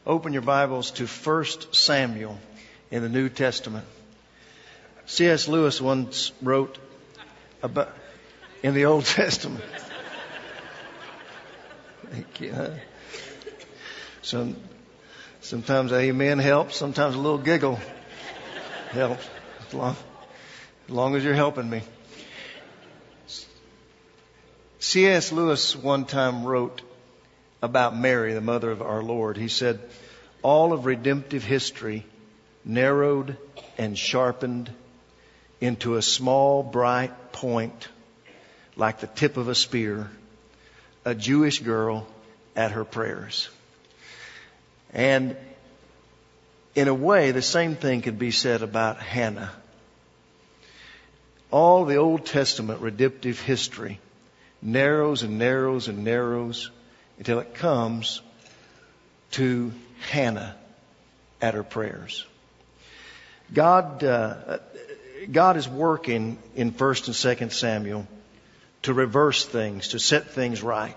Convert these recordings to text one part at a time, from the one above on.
open your Bibles to 1 Samuel in the New Testament. C.S. Lewis once wrote about in the Old Testament. Thank you. Sometimes amen helps. Sometimes a little giggle helps. As long as you're helping me. C.S. Lewis one time wrote about Mary, the mother of our Lord. He said, all of redemptive history narrowed and sharpened into a small, bright point like the tip of a spear, a Jewish girl at her prayers. And in a way, the same thing could be said about Hannah. All the Old Testament redemptive history narrows and narrows and narrows until it comes to Hannah at her prayers. God is working in 1st and 2nd Samuel to reverse things, to set things right.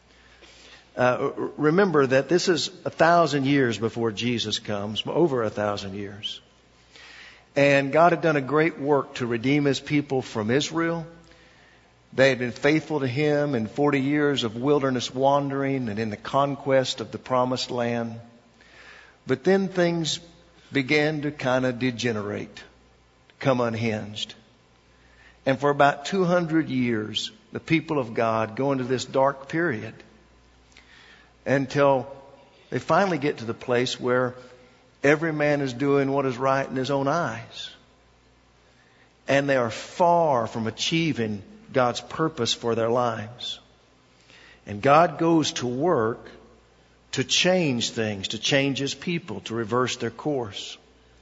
Remember that this is 1,000 years before Jesus comes, over 1,000 years. And God had done a great work to redeem His people from Israel. They had been faithful to Him in 40 years of wilderness wandering and in the conquest of the promised land. But then things began to kind of degenerate, come unhinged. And for about 200 years, the people of God go into this dark period until they finally get to the place where every man is doing what is right in his own eyes. And they are far from achieving God's purpose for their lives. And God goes to work to change things, to change His people, to reverse their course.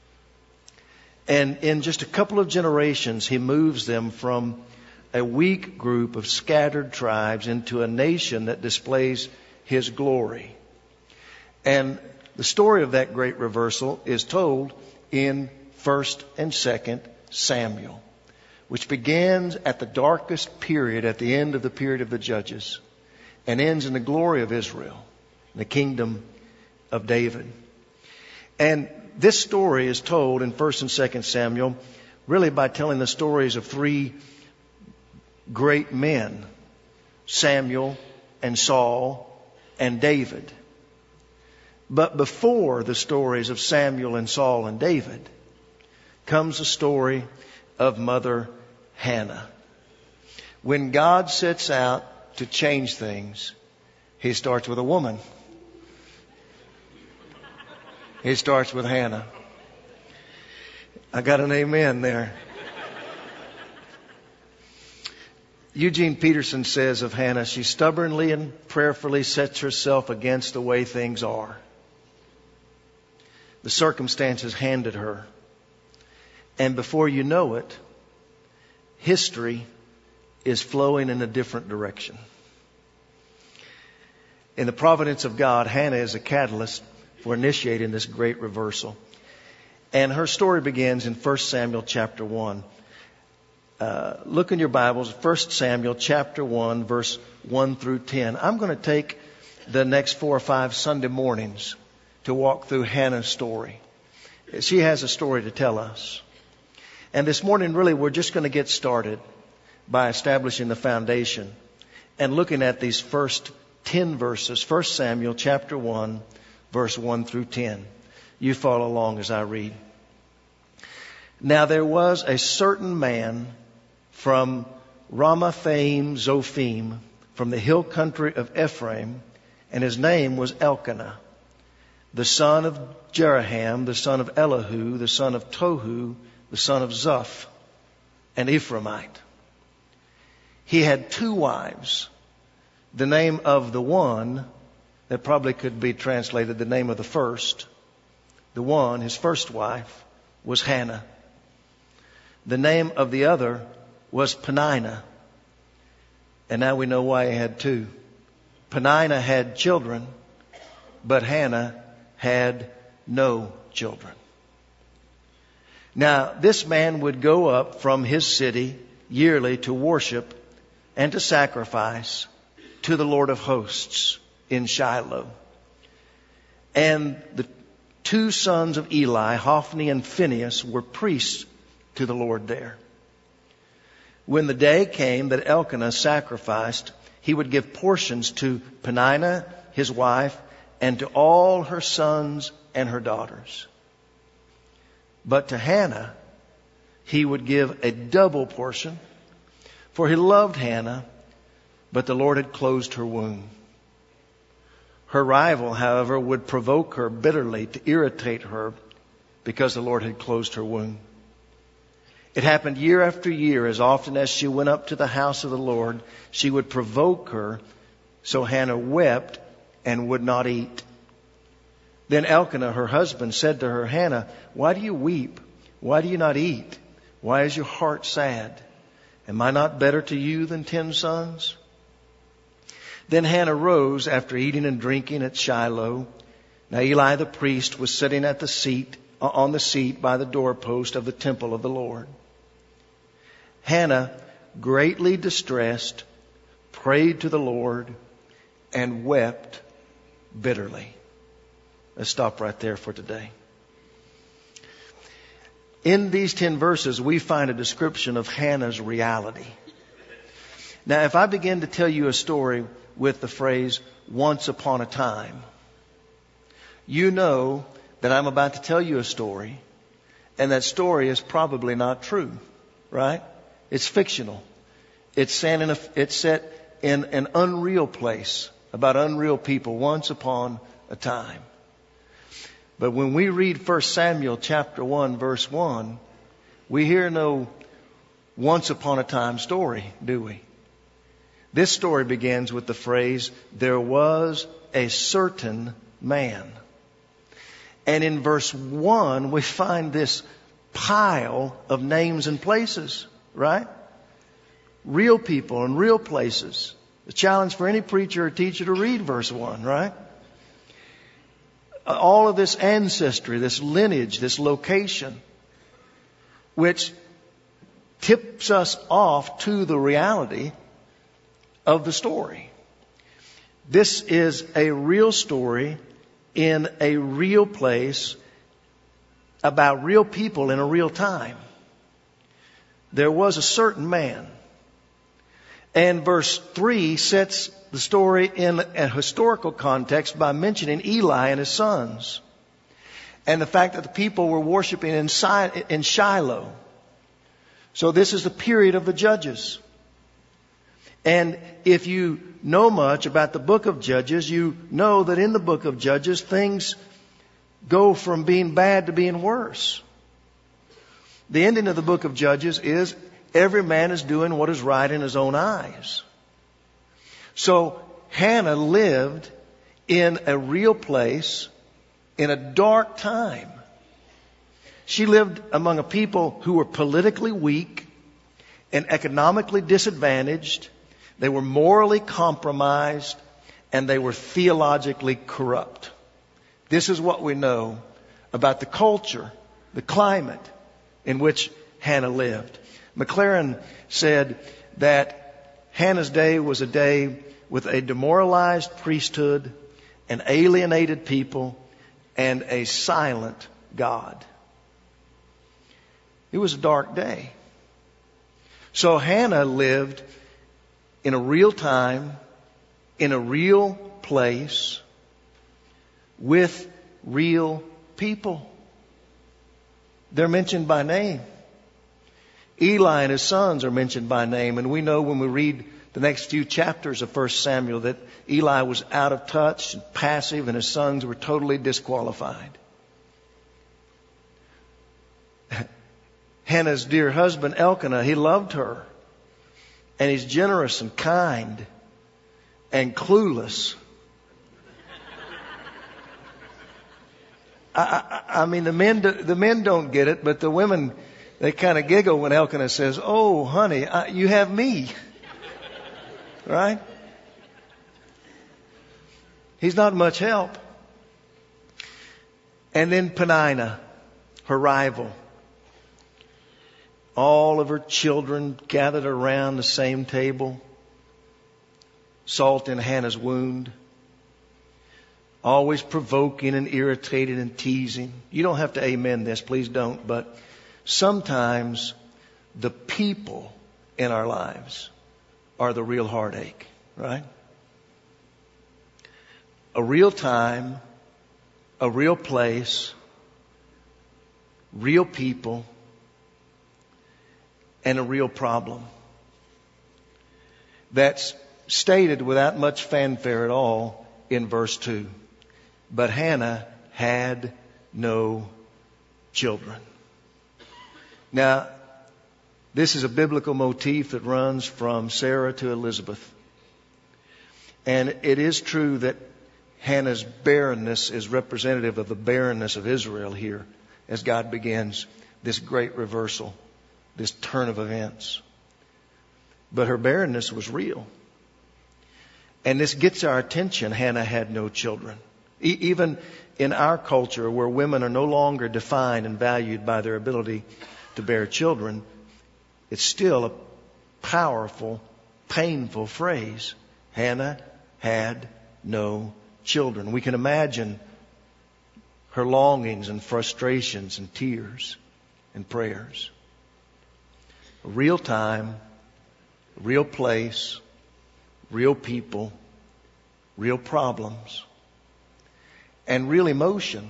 And in just a couple of generations, He moves them from a weak group of scattered tribes into a nation that displays His glory. And the story of that great reversal is told in 1st and 2nd Samuel, which begins at the darkest period, at the end of the period of the Judges, and ends in the glory of Israel, the kingdom of David. And this story is told in 1st and 2nd Samuel really by telling the stories of three great men, Samuel and Saul and David. But before the stories of Samuel and Saul and David comes the story of Mother Hannah. When God sets out to change things, He starts with a woman. He starts with Hannah. I got an amen there. Eugene Peterson says of Hannah, she stubbornly and prayerfully sets herself against the way things are. The circumstances handed her. And before you know it, history is flowing in a different direction. In the providence of God, Hannah is a catalyst for initiating this great reversal. And her story begins in 1 Samuel chapter 1. Look in your Bibles, 1 Samuel chapter 1, verse 1 through 10. I'm going to take the next 4 or 5 Sunday mornings to walk through Hannah's story. She has a story to tell us. And this morning, really, we're just going to get started by establishing the foundation and looking at these first 10 verses, 1 Samuel chapter 1, verse 1 through 10. You follow along as I read. Now there was a certain man from Ramathaim Zophim, from the hill country of Ephraim, and his name was Elkanah, the son of Jeraham, the son of Elihu, the son of Tohu, the son of Zuph, an Ephraimite. He had 2 wives. The name of the one, that probably could be translated the name of the first, the one, his first wife, was Hannah. The name of the other was Peninnah. And now we know why he had 2. Peninnah had children, but Hannah had no children. Now, this man would go up from his city yearly to worship and to sacrifice to the Lord of hosts in Shiloh. And the two sons of Eli, Hophni and Phinehas, were priests to the Lord there. When the day came that Elkanah sacrificed, he would give portions to Peninnah, his wife, and to all her sons and her daughters. But to Hannah, he would give a double portion, for he loved Hannah, but the Lord had closed her womb. Her rival, however, would provoke her bitterly to irritate her because the Lord had closed her womb. It happened year after year. As often as she went up to the house of the Lord, she would provoke her, so Hannah wept and would not eat. Then Elkanah, her husband, said to her, Hannah, why do you weep? Why do you not eat? Why is your heart sad? Am I not better to you than 10 sons? Then Hannah rose after eating and drinking at Shiloh. Now Eli the priest was sitting at the seat, on the seat by the doorpost of the temple of the Lord. Hannah, greatly distressed, prayed to the Lord and wept bitterly. Let's stop right there for today. In these 10 verses, we find a description of Hannah's reality. Now, if I begin to tell you a story with the phrase, once upon a time, you know that I'm about to tell you a story, and that story is probably not true, right? It's fictional. It's set in an unreal place about unreal people once upon a time. But when we read 1 Samuel chapter 1, verse 1, we hear no once upon a time story, do we? This story begins with the phrase, there was a certain man. And in verse 1, we find this pile of names and places, right? Real people and real places. The challenge for any preacher or teacher to read verse 1, right? All of this ancestry, this lineage, this location, which tips us off to the reality of the story. This is a real story in a real place about real people in a real time. There was a certain man. And verse 3 sets the story in a historical context by mentioning Eli and his sons. And the fact that the people were worshiping in Shiloh. So this is the period of the Judges. And if you know much about the book of Judges, you know that in the book of Judges, things go from being bad to being worse. The ending of the book of Judges is every man is doing what is right in his own eyes. So Hannah lived in a real place in a dark time. She lived among a people who were politically weak and economically disadvantaged. They were morally compromised and they were theologically corrupt. This is what we know about the culture, the climate in which Hannah lived. McLaren said that Hannah's day was a day with a demoralized priesthood, an alienated people, and a silent God. It was a dark day. So Hannah lived in a real time, in a real place, with real people. They're mentioned by name. Eli and his sons are mentioned by name, and we know when we read the next few chapters of 1 Samuel that Eli was out of touch and passive, and his sons were totally disqualified. Hannah's dear husband Elkanah, he loved her, and he's generous and kind and clueless. I mean, the men don't get it, but the women, they kind of giggle when Elkanah says, "Oh, honey, you have me." Right? He's not much help. And then Peninnah, her rival. All of her children gathered around the same table. Salt in Hannah's wound. always provoking and irritating and teasing. You don't have to amen this, please don't. But sometimes the people in our lives are the real heartache, right? A real time, a real place, real people, and a real problem. That's stated without much fanfare at all in verse 2. But Hannah had no children. Now, this is a biblical motif that runs from Sarah to Elizabeth. And it is true that Hannah's barrenness is representative of the barrenness of Israel here as God begins this great reversal, this turn of events. But her barrenness was real. And this gets our attention. Hannah had no children. Even in our culture where women are no longer defined and valued by their ability to bear children, it's still a powerful, painful phrase. Hannah had no children. We can imagine her longings and frustrations and tears and prayers. A real time, a real place, real people, real problems, and real emotion.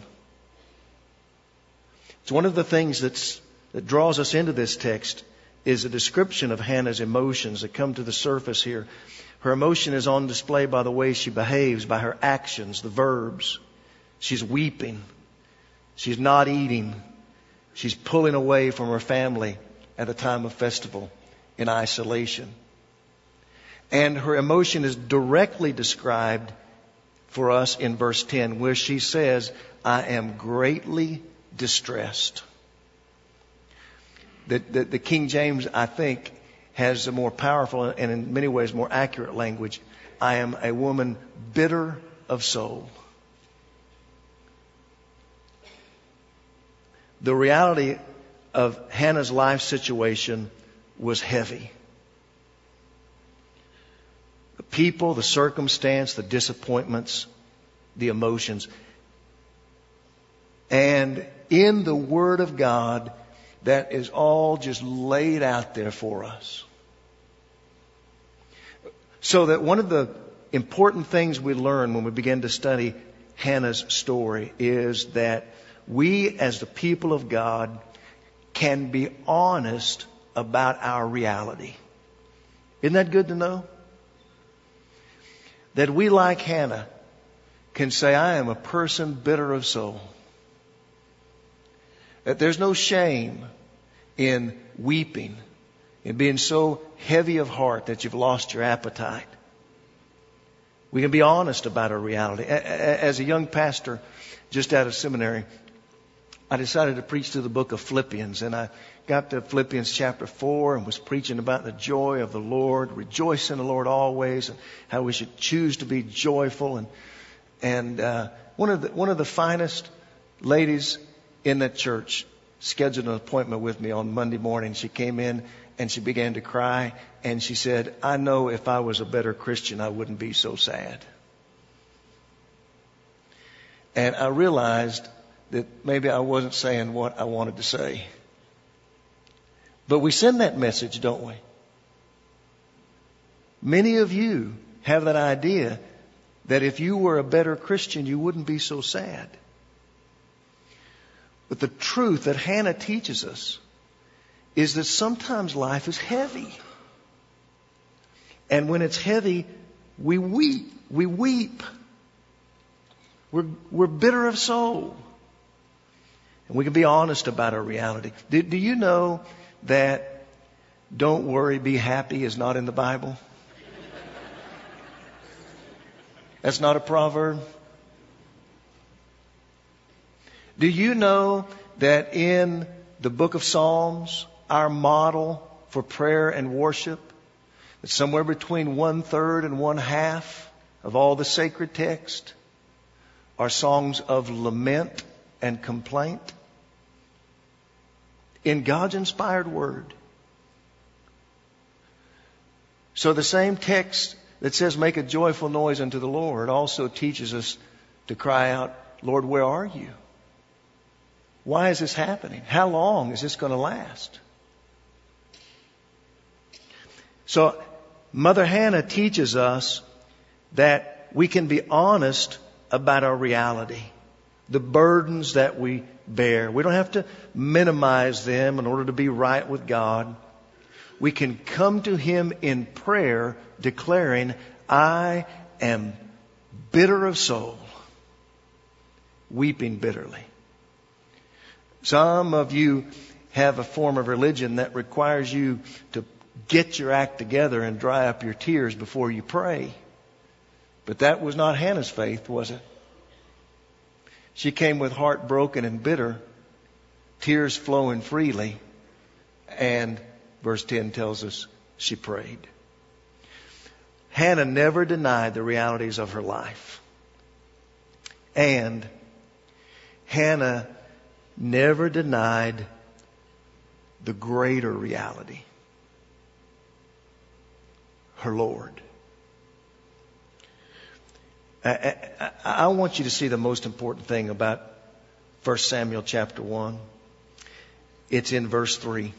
It's one of the things that draws us into this text is a description of Hannah's emotions that come to the surface here. Her emotion is on display by the way she behaves, by her actions, the verbs. She's weeping. She's not eating. She's pulling away from her family at a time of festival in isolation. And her emotion is directly described for us in verse 10, where she says, I am greatly distressed. The King James, I think, has a more powerful and in many ways more accurate language. I am a woman bitter of soul. The reality of Hannah's life situation was heavy. The people, the circumstance, the disappointments, the emotions. And in the Word of God, that is all just laid out there for us. So that one of the important things we learn when we begin to study Hannah's story is that we as the people of God can be honest about our reality. Isn't that good to know? That we, like Hannah, can say, I am a person bitter of soul. That there's no shame in weeping, in being so heavy of heart that you've lost your appetite. We can be honest about our reality. As a young pastor, just out of seminary, I decided to preach through the book of Philippians. And I got to Philippians chapter 4 and was preaching about the joy of the Lord, rejoice in the Lord always, and how we should choose to be joyful. And one of the finest ladies in that church scheduled an appointment with me on Monday morning. She came in and she began to cry. And she said, I know if I was a better Christian, I wouldn't be so sad. And I realized that maybe I wasn't saying what I wanted to say. But we send that message, don't we? Many of you have that idea that if you were a better Christian, you wouldn't be so sad. But the truth that Hannah teaches us is that sometimes life is heavy. And when it's heavy, we weep. We weep. We're bitter of soul. And we can be honest about our reality. Do you know that don't worry, be happy is not in the Bible? That's not a proverb. Do you know that in the book of Psalms, our model for prayer and worship, that somewhere between 1/3 and 1/2 of all the sacred text are songs of lament and complaint? In God's inspired word. So the same text that says make a joyful noise unto the Lord also teaches us to cry out, Lord, where are you? Why is this happening? How long is this going to last? So Mother Hannah teaches us that we can be honest about our reality, the burdens that we bear. We don't have to minimize them in order to be right with God. We can come to Him in prayer declaring, I am bitter of soul, weeping bitterly. Some of you have a form of religion that requires you to get your act together and dry up your tears before you pray. But that was not Hannah's faith, was it? She came with heart broken and bitter, tears flowing freely, and verse 10 tells us she prayed. Hannah never denied the realities of her life. And Hannah never denied the greater reality, her Lord. I want you to see the most important thing about 1 Samuel chapter 1. It's in verse 3.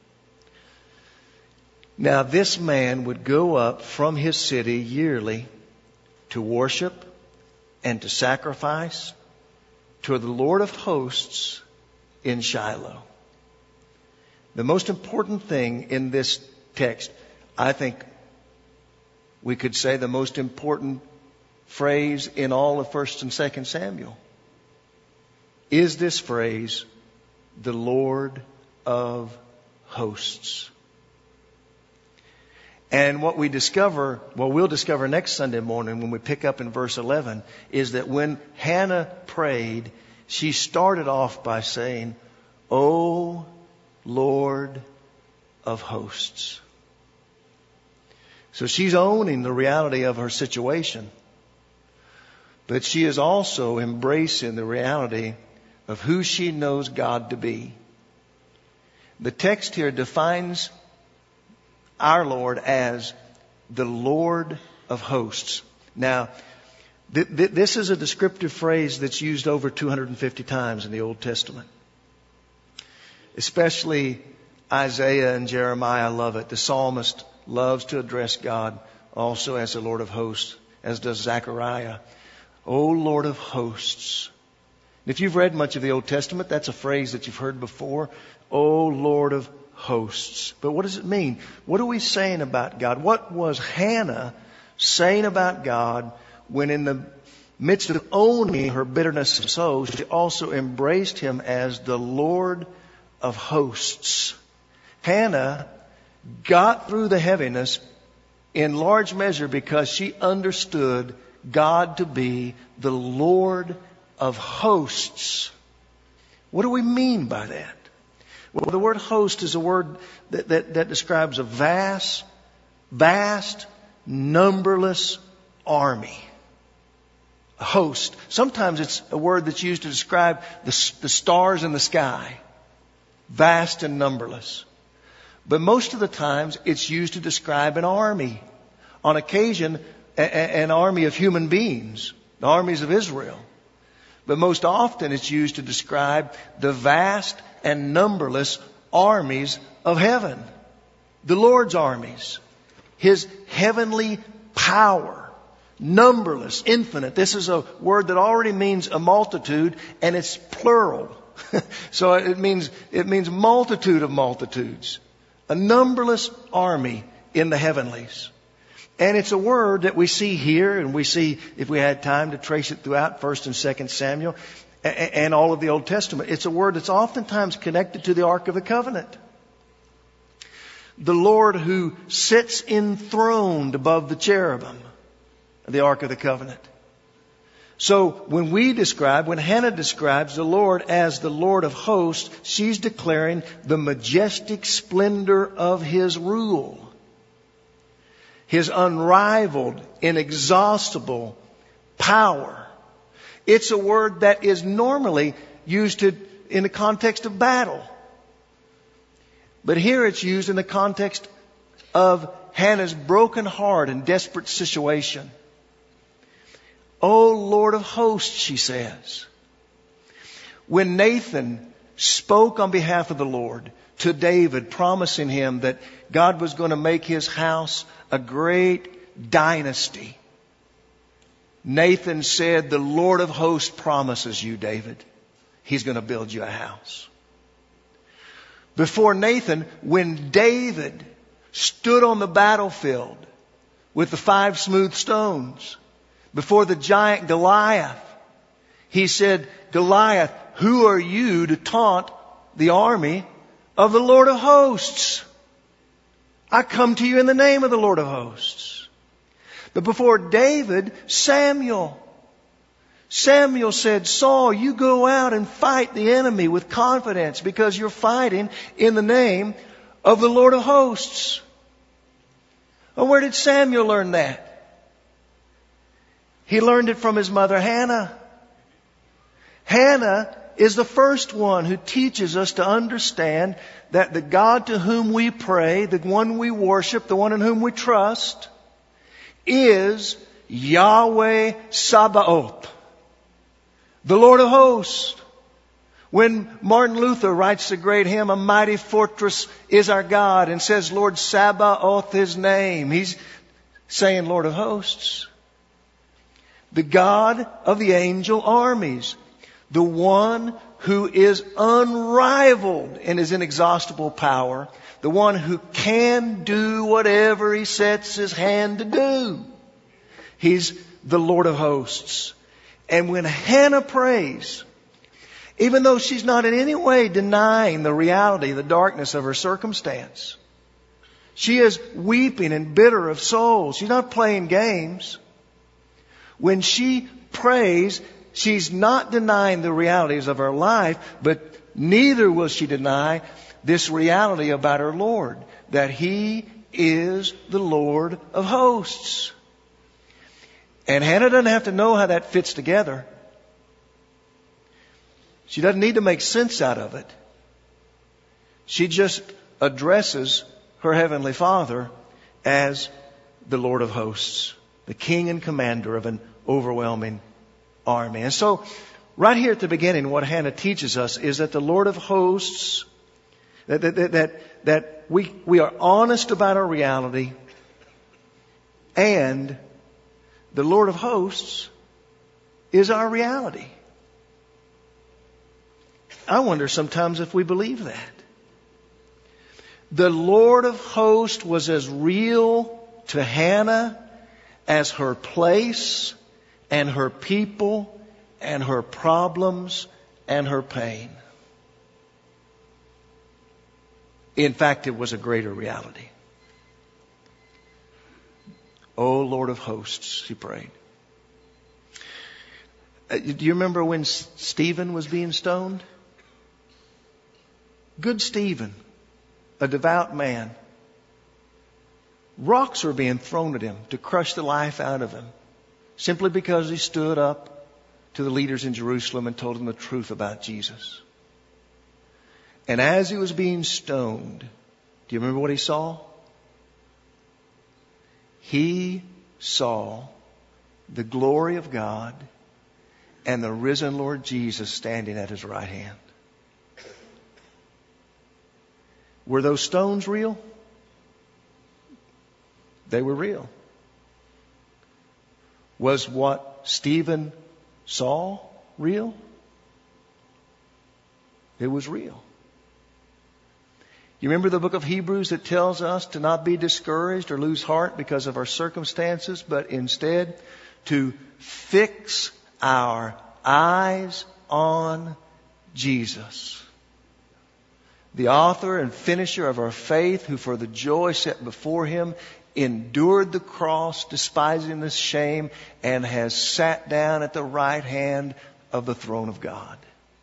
Now this man would go up from his city yearly to worship and to sacrifice to the Lord of hosts in Shiloh. The most important thing in this text, I think we could say the most important phrase in all of 1 and 2 Samuel, is this phrase, the Lord of hosts. And what we discover, we'll discover next Sunday morning when we pick up in verse 11, is that when Hannah prayed, she started off by saying, O Lord of hosts. So she's owning the reality of her situation. But she is also embracing the reality of who she knows God to be. The text here defines our Lord as the Lord of hosts. Now, this is a descriptive phrase that's used over 250 times in the Old Testament. Especially Isaiah and Jeremiah love it. The psalmist loves to address God also as the Lord of hosts, as does Zechariah. O Lord of hosts. If you've read much of the Old Testament, that's a phrase that you've heard before. O Lord of hosts. But what does it mean? What are we saying about God? What was Hannah saying about God when in the midst of owning her bitterness of soul, she also embraced Him as the Lord of hosts? Hannah got through the heaviness in large measure because she understood God to be the Lord of hosts. What do we mean by that? Well, the word host is a word that describes a vast, numberless army. A host. Sometimes it's a word that's used to describe the stars in the sky. Vast and numberless. But most of the times it's used to describe an army. On occasion, an army of human beings, the armies of Israel. But most often it's used to describe the vast and numberless armies of heaven. The Lord's armies. His heavenly power. Numberless, infinite. This is a word that already means a multitude, and it's plural. So it means multitude of multitudes. A numberless army in the heavenlies. And it's a word that we see here, and we see, if we had time, to trace it throughout 1 and 2 Samuel and all of the Old Testament. It's a word that's oftentimes connected to the Ark of the Covenant. The Lord who sits enthroned above the cherubim, the Ark of the Covenant. So when Hannah describes the Lord as the Lord of hosts, she's declaring the majestic splendor of His rule. His unrivaled, inexhaustible power. It's a word that is normally used in the context of battle. But here it's used in the context of Hannah's broken heart and desperate situation. O Lord of hosts, she says. When Nathan spoke on behalf of the Lord to David, promising him that God was going to make his house a great dynasty, Nathan said, the Lord of hosts promises you, David, He's going to build you a house. Before Nathan, when David stood on the battlefield with the 5 smooth stones before the giant Goliath, he said, Goliath, who are you to taunt the army of the Lord of hosts? I come to you in the name of the Lord of hosts. But before David, Samuel said, Saul, you go out and fight the enemy with confidence because you're fighting in the name of the Lord of hosts. Well, where did Samuel learn that? He learned it from his mother Hannah. Hannah is the first one who teaches us to understand that the God to whom we pray, the one we worship, the one in whom we trust, is Yahweh Sabaoth, the Lord of hosts. When Martin Luther writes the great hymn, A Mighty Fortress is Our God, and says, Lord Sabaoth His name, he's saying Lord of hosts. The God of the angel armies, the one who is unrivaled in His inexhaustible power, the one who can do whatever He sets His hand to do. He's the Lord of hosts. And when Hannah prays, even though she's not in any way denying the reality, the darkness of her circumstance, she is weeping and bitter of soul. She's not playing games. When she prays, she's not denying the realities of her life, but neither will she deny this reality about her Lord, that He is the Lord of hosts. And Hannah doesn't have to know how that fits together. She doesn't need to make sense out of it. She just addresses her Heavenly Father as the Lord of hosts, the King and Commander of an overwhelming army. And so, right here at the beginning, what Hannah teaches us is that the Lord of hosts, that we are honest about our reality, and the Lord of hosts is our reality. I wonder sometimes if we believe that. The Lord of hosts was as real to Hannah as her place and her people and her problems and her pain. In fact, it was a greater reality. O Lord of hosts, she prayed. Do you remember when Stephen was being stoned? Good Stephen, a devout man. Rocks were being thrown at him to crush the life out of him, simply because he stood up to the leaders in Jerusalem and told them the truth about Jesus. And as he was being stoned, do you remember what he saw? He saw the glory of God and the risen Lord Jesus standing at His right hand. Were those stones real? They were real. Was what Stephen saw real? It was real. You remember the book of Hebrews that tells us to not be discouraged or lose heart because of our circumstances, but instead to fix our eyes on Jesus, the author and finisher of our faith, who for the joy set before Him endured the cross, despising the shame, and has sat down at the right hand of the throne of God.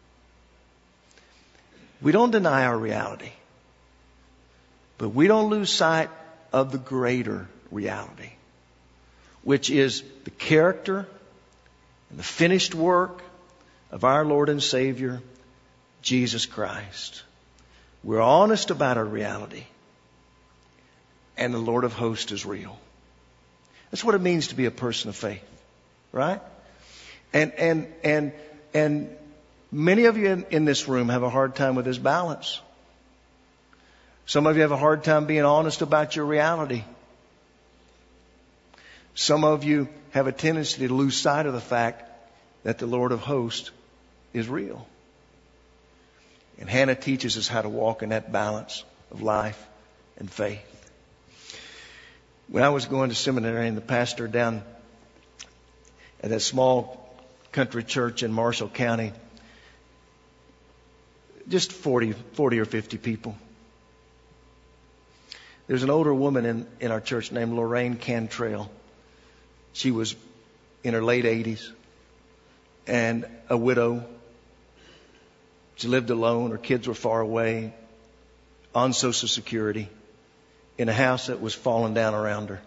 We don't deny our reality, but we don't lose sight of the greater reality, which is the character and the finished work of our Lord and Savior, Jesus Christ. We're honest about our reality, and the Lord of hosts is real. That's what it means to be a person of faith, right? And many of you in this room have a hard time with this balance. Some of you have a hard time being honest about your reality. Some of you have a tendency to lose sight of the fact that the Lord of hosts is real. And Hannah teaches us how to walk in that balance of life and faith. When I was going to seminary, and the pastor down at that small country church in Marshall County, just 40 or 50 people. There's an older woman in our church named Lorraine Cantrell. She was in her late 80s and a widow. She lived alone. Her kids were far away, on Social Security, in a house that was falling down around her.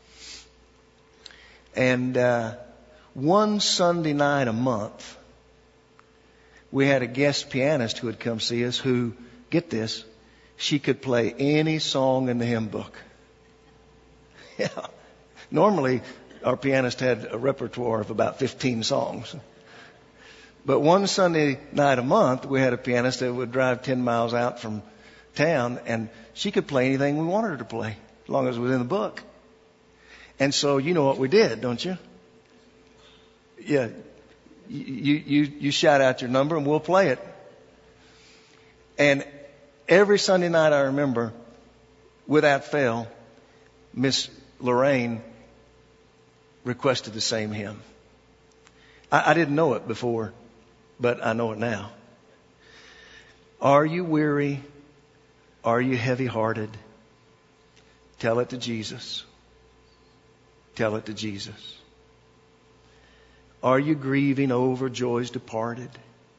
And one Sunday night a month, we had a guest pianist who would come see us who, get this, she could play any song in the hymn book. Yeah. Normally, our pianist had a repertoire of about 15 songs. But one Sunday night a month, we had a pianist that would drive 10 miles out from town, and she could play anything we wanted her to play, as long as it was in the book. And so you know what we did, don't you? Yeah. You shout out your number and we'll play it. And every Sunday night, I remember, without fail, Miss Lorraine requested the same hymn. I didn't know it before, but I know it now. Are you weary? Are you heavy-hearted? Tell it to Jesus. Tell it to Jesus. Are you grieving over joys departed?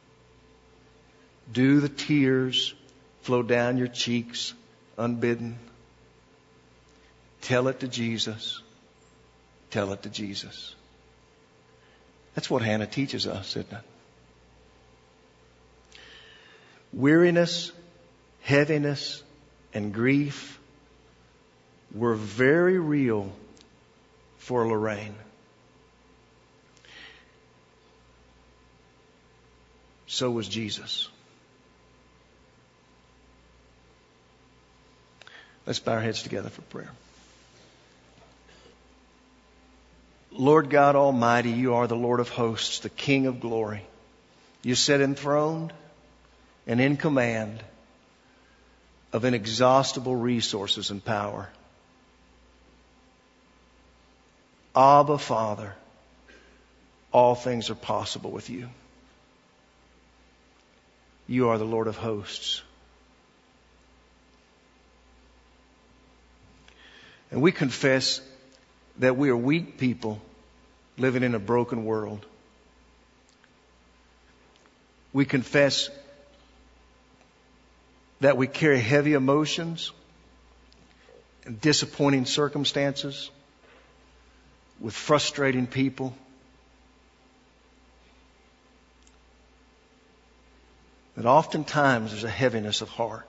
Do the tears flow down your cheeks unbidden? Tell it to Jesus. Tell it to Jesus. That's what Hannah teaches us, isn't it? Weariness, heaviness, and grief were very real for Lorraine. So was Jesus. Let's bow our heads together for prayer. Lord God Almighty, you are the Lord of hosts, the King of glory. You sit enthroned and in command of inexhaustible resources and power. Abba, Father, all things are possible with you. You are the Lord of hosts. And we confess that we are weak people living in a broken world. We confess that we carry heavy emotions and disappointing circumstances with frustrating people. That oftentimes there's a heaviness of heart.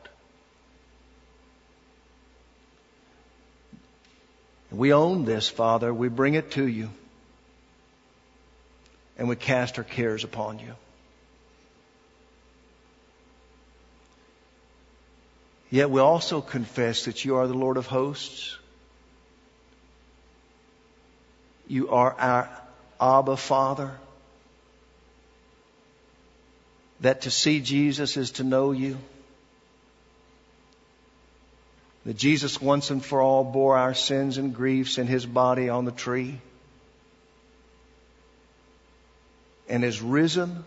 And we own this, Father. We bring it to you. And we cast our cares upon you. Yet we also confess that you are the Lord of hosts. You are our Abba Father. That to see Jesus is to know you. That Jesus once and for all bore our sins and griefs in His body on the tree. And is risen,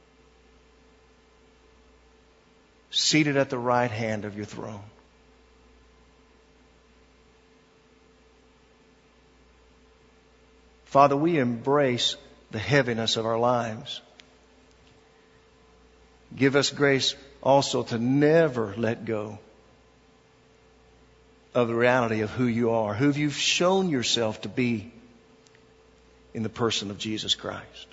seated at the right hand of your throne. Father, we embrace the heaviness of our lives. Give us grace also to never let go of the reality of who you are, who you've shown yourself to be in the person of Jesus Christ.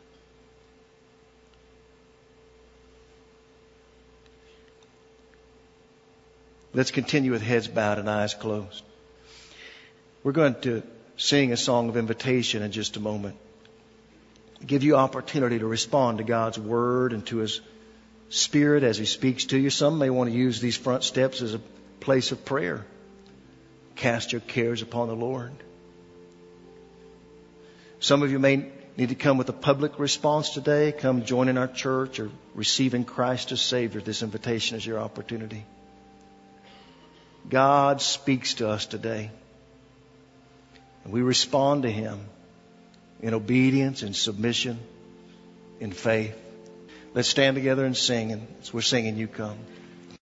Let's continue with heads bowed and eyes closed. We're going to sing a song of invitation in just a moment. give you opportunity to respond to God's Word and to His Spirit as He speaks to you. Some may want to use these front steps as a place of prayer. Cast your cares upon the Lord. Some of you may need to come with a public response today. Come join in our church or receiving Christ as Savior. This invitation is your opportunity. God speaks to us today. And we respond to Him in obedience, in submission, in faith. Let's stand together and sing. And as we're singing, you come.